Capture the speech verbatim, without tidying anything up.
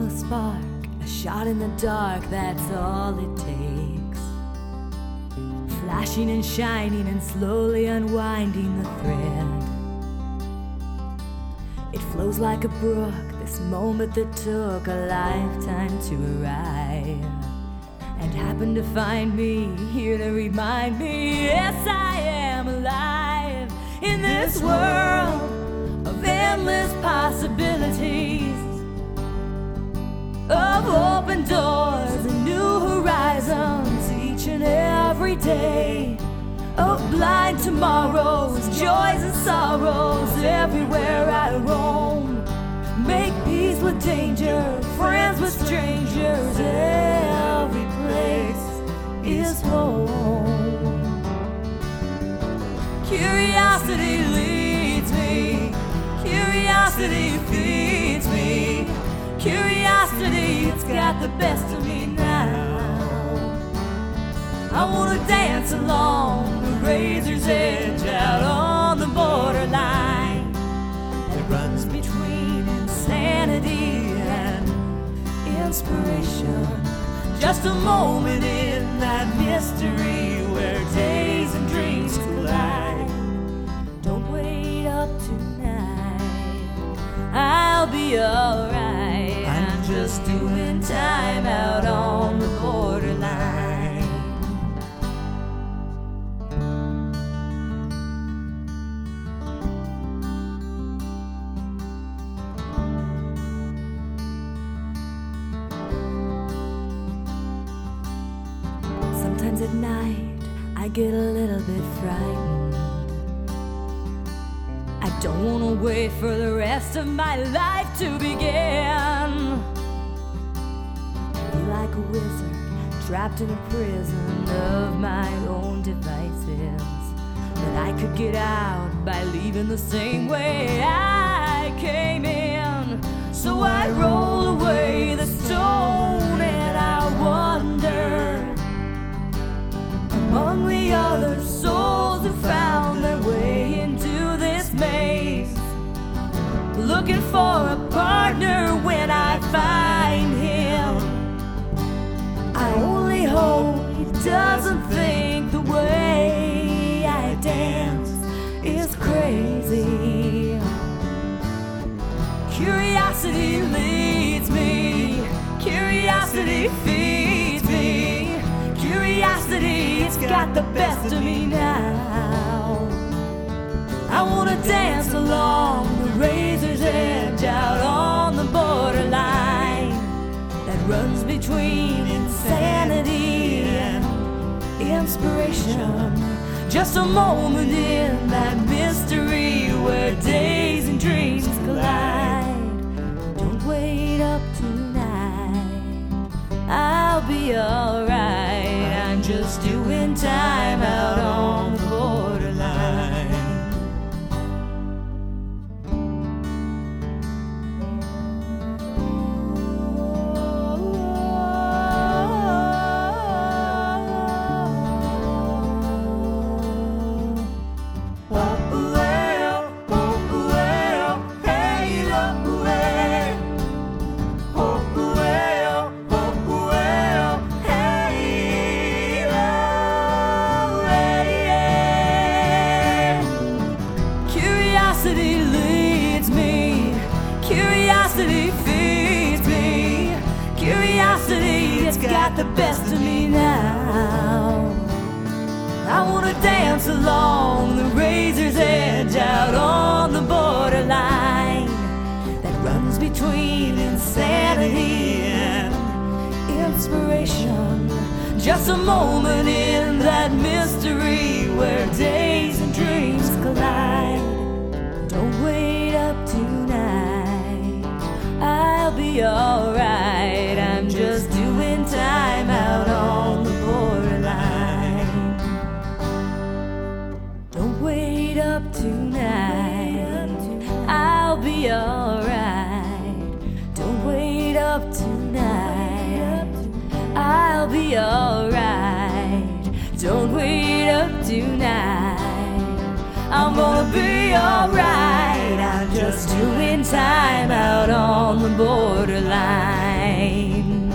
a spark, a shot in the dark, that's all it takes. Flashing and shining and slowly unwinding the thread. It flows like a brook, this moment that took a lifetime to arrive, and happened to find me here to remind me, yes, I am alive in this world of endless possibilities, of open doors and new horizons each and every day, of blind tomorrows, joys and sorrows everywhere I roam. Make peace with danger, friends with strangers, every place is home. Curiosity leads me, curiosity feeds me, curiosity, it's got the best of me now. I wanna dance along the razor's edge, out on the borderline that runs between insanity and inspiration. Just a moment in that mystery where days and dreams collide. Don't wait up tonight, I'll be alright. I'm just doing time out on the borderline. Sometimes at night I get a little bit frightened. I don't want to wait for the rest of my life to begin. Be like a wizard trapped in a prison of my own devices, but I could get out by leaving the same way I came in. So I roll away the stone and I wonder, among the other souls who found their way into this maze, looking for a partner when I find him. I only hope he doesn't think the way I dance is crazy. Curiosity leads me, curiosity feeds me, curiosity, it's got the best of me now. I wanna dance along the razor's edge, out on the borderline that runs between insanity and inspiration. Just a moment in that mystery where days and dreams collide. Don't wait up tonight, I'll be alright. I'm just doing time out on the borderline. Curiosity leads me, curiosity feeds me, curiosity, it's got the best of me now. I wanna dance along the razor's edge, out on the borderline that runs between insanity and inspiration. Just a moment in that mystery where days and dreams collide. Don't wait up tonight, I'll be alright. I'm just doing time out on the borderline. Don't wait up tonight, I'll be alright. Don't wait up tonight, I'll be alright. Don't wait up tonight, I'm gonna be alright. I'm just doing time out on the borderline.